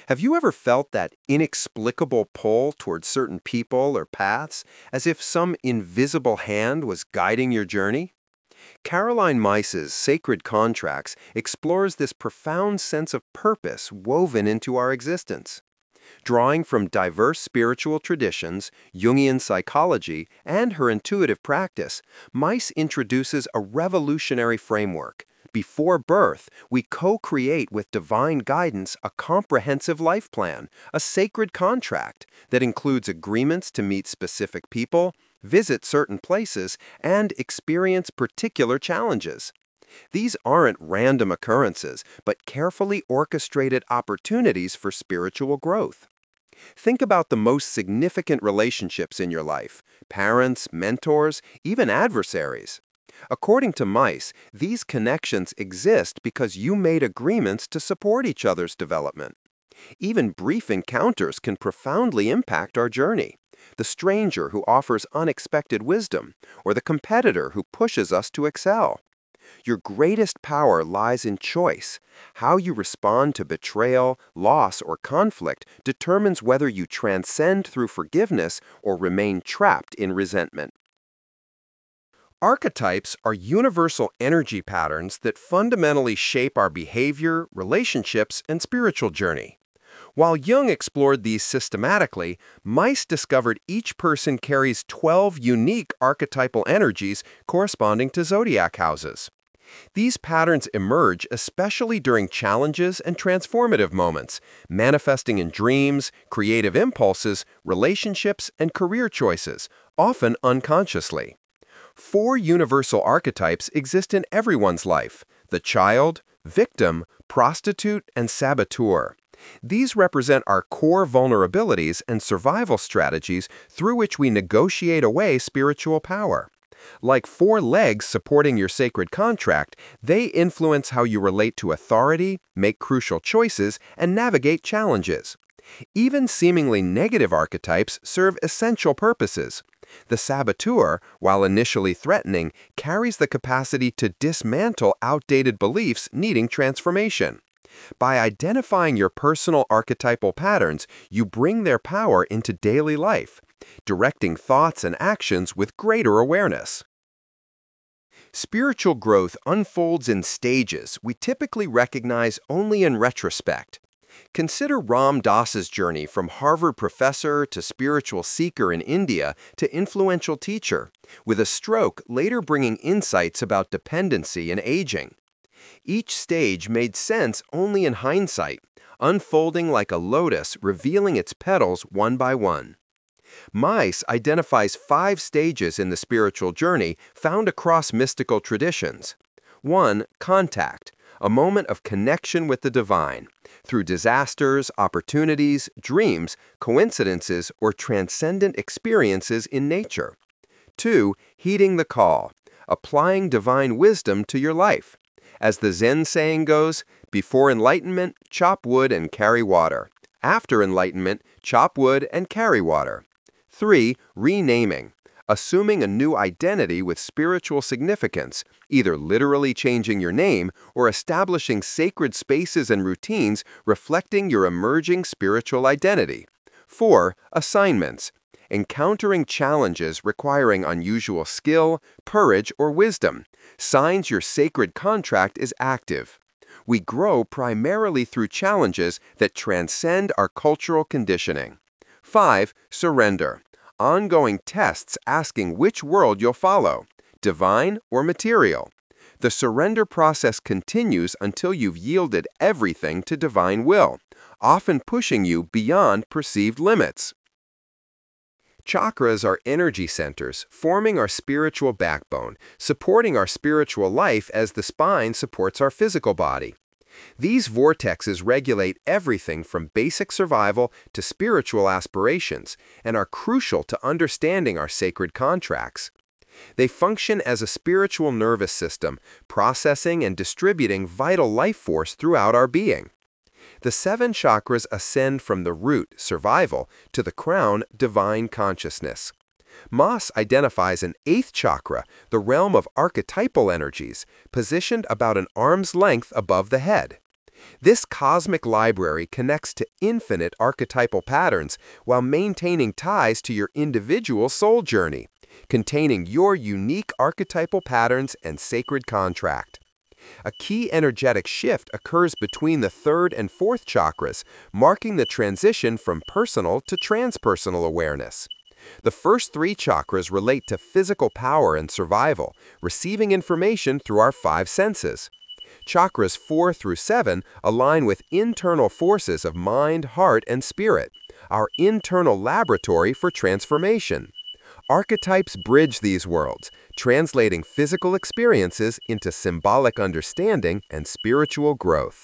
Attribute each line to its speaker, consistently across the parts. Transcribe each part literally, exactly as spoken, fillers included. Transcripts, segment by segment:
Speaker 1: Have you ever felt that inexplicable pull towards certain people or paths, as if some invisible hand was guiding your journey? Caroline Myss's Sacred Contracts explores this profound sense of purpose woven into our existence. Drawing from diverse spiritual traditions, Jungian psychology, and her intuitive practice, Mice introduces a revolutionary framework. Before birth, we co-create with divine guidance a comprehensive life plan, a sacred contract that includes agreements to meet specific people, visit certain places, and experience particular challenges. These aren't random occurrences, but carefully orchestrated opportunities for spiritual growth. Think about the most significant relationships in your life: parents, mentors, even adversaries. According to Mice, these connections exist because you made agreements to support each other's development. Even brief encounters can profoundly impact our journey. The stranger who offers unexpected wisdom, or the competitor who pushes us to excel. Your greatest power lies in choice. How you respond to betrayal, loss, or conflict determines whether you transcend through forgiveness or remain trapped in resentment. Archetypes are universal energy patterns that fundamentally shape our behavior, relationships, and spiritual journey. While Jung explored these systematically, Mice discovered each person carries twelve unique archetypal energies corresponding to zodiac houses. These patterns emerge especially during challenges and transformative moments, manifesting in dreams, creative impulses, relationships, and career choices, often unconsciously. Four universal archetypes exist in everyone's life: the child, victim, prostitute, and saboteur. These represent our core vulnerabilities and survival strategies through which we negotiate away spiritual power. Like four legs supporting your sacred contract, they influence how you relate to authority, make crucial choices, and navigate challenges. Even seemingly negative archetypes serve essential purposes. The saboteur, while initially threatening, carries the capacity to dismantle outdated beliefs needing transformation. By identifying your personal archetypal patterns, you bring their power into daily life, directing thoughts and actions with greater awareness. Spiritual growth unfolds in stages we typically recognize only in retrospect. Consider Ram Dass's journey from Harvard professor to spiritual seeker in India to influential teacher, with a stroke later bringing insights about dependency and aging. Each stage made sense only in hindsight, unfolding like a lotus revealing its petals one by one. Mice identifies five stages in the spiritual journey found across mystical traditions. one. Contact, a moment of connection with the divine, through disasters, opportunities, dreams, coincidences, or transcendent experiences in nature. two. Heeding the call, applying divine wisdom to your life. As the Zen saying goes, before enlightenment, chop wood and carry water. After enlightenment, chop wood and carry water. three. Renaming, assuming a new identity with spiritual significance, either literally changing your name or establishing sacred spaces and routines reflecting your emerging spiritual identity. four. Assignments, encountering challenges requiring unusual skill, courage, or wisdom, signs your sacred contract is active. We grow primarily through challenges that transcend our cultural conditioning. five. Surrender, ongoing tests asking which world you'll follow, divine or material. The surrender process continues until you've yielded everything to divine will, often pushing you beyond perceived limits. Chakras are energy centers, forming our spiritual backbone, supporting our spiritual life as the spine supports our physical body. These vortexes regulate everything from basic survival to spiritual aspirations and are crucial to understanding our sacred contracts. They function as a spiritual nervous system, processing and distributing vital life force throughout our being. The seven chakras ascend from the root, survival, to the crown, divine consciousness. Moss identifies an eighth chakra, the realm of archetypal energies, positioned about an arm's length above the head. This cosmic library connects to infinite archetypal patterns while maintaining ties to your individual soul journey, containing your unique archetypal patterns and sacred contract. A key energetic shift occurs between the third and fourth chakras, marking the transition from personal to transpersonal awareness. The first three chakras relate to physical power and survival, receiving information through our five senses. Chakras four through seven align with internal forces of mind, heart, and spirit, our internal laboratory for transformation. Archetypes bridge these worlds, translating physical experiences into symbolic understanding and spiritual growth.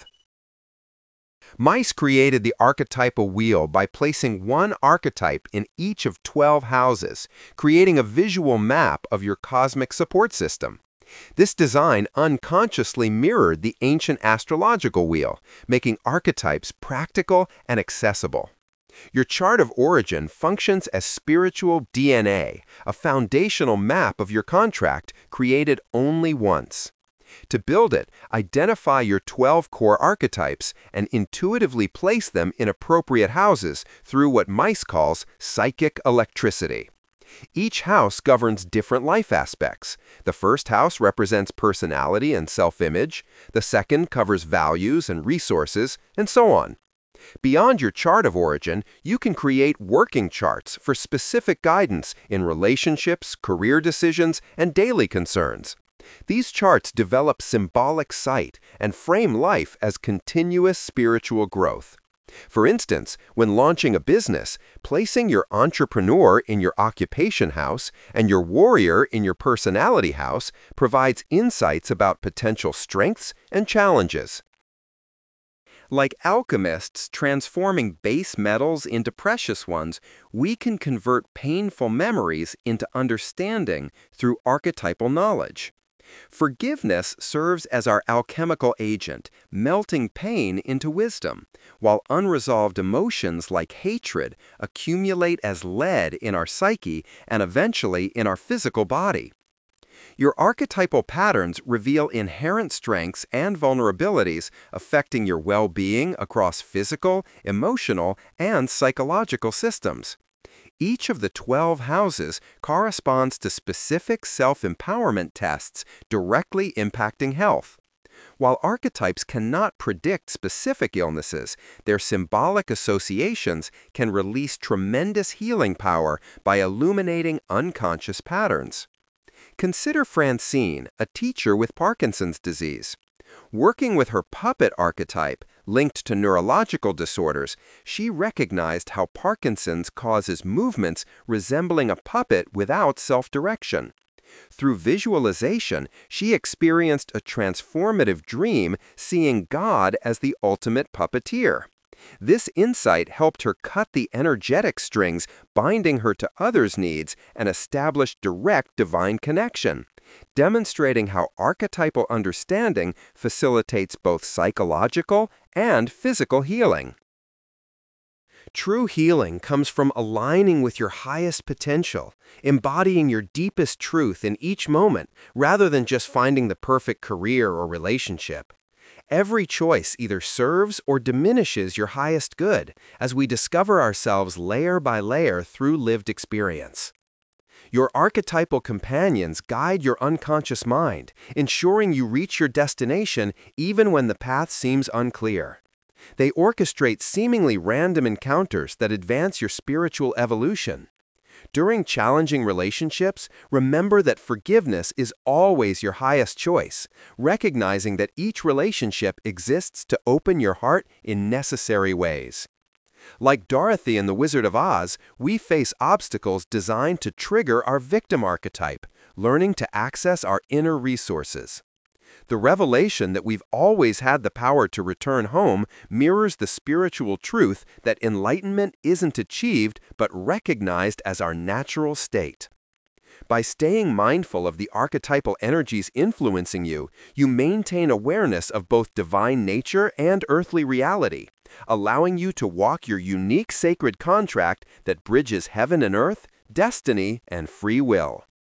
Speaker 1: Mice created the archetypal wheel by placing one archetype in each of twelve houses, creating a visual map of your cosmic support system. This design unconsciously mirrored the ancient astrological wheel, making archetypes practical and accessible. Your chart of origin functions as spiritual D N A, a foundational map of your contract created only once. To build it, identify your twelve core archetypes and intuitively place them in appropriate houses through what Mice calls psychic electricity. Each house governs different life aspects. The first house represents personality and self-image, the second covers values and resources, and so on. Beyond your chart of origin, you can create working charts for specific guidance in relationships, career decisions, and daily concerns. These charts develop symbolic sight and frame life as continuous spiritual growth. For instance, when launching a business, placing your entrepreneur in your occupation house and your warrior in your personality house provides insights about potential strengths and challenges. Like alchemists transforming base metals into precious ones, we can convert painful memories into understanding through archetypal knowledge. Forgiveness serves as our alchemical agent, melting pain into wisdom, while unresolved emotions like hatred accumulate as lead in our psyche and eventually in our physical body. Your archetypal patterns reveal inherent strengths and vulnerabilities affecting your well-being across physical, emotional, and psychological systems. Each of the twelve houses corresponds to specific self-empowerment tests directly impacting health. While archetypes cannot predict specific illnesses, their symbolic associations can release tremendous healing power by illuminating unconscious patterns. Consider Francine, a teacher with Parkinson's disease. Working with her puppet archetype, linked to neurological disorders, she recognized how Parkinson's causes movements resembling a puppet without self-direction. Through visualization, she experienced a transformative dream, seeing God as the ultimate puppeteer. This insight helped her cut the energetic strings binding her to others' needs and establish direct divine connection, demonstrating how archetypal understanding facilitates both psychological and physical healing. True healing comes from aligning with your highest potential, embodying your deepest truth in each moment, rather than just finding the perfect career or relationship. Every choice either serves or diminishes your highest good, as we discover ourselves layer by layer through lived experience. Your archetypal companions guide your unconscious mind, ensuring you reach your destination even when the path seems unclear. They orchestrate seemingly random encounters that advance your spiritual evolution. During challenging relationships, remember that forgiveness is always your highest choice, recognizing that each relationship exists to open your heart in necessary ways. Like Dorothy in The Wizard of Oz, we face obstacles designed to trigger our victim archetype, learning to access our inner resources. The revelation that we've always had the power to return home mirrors the spiritual truth that enlightenment isn't achieved but recognized as our natural state. By staying mindful of the archetypal energies influencing you, you maintain awareness of both divine nature and earthly reality, allowing you to walk your unique sacred contract that bridges heaven and earth, destiny, and free will.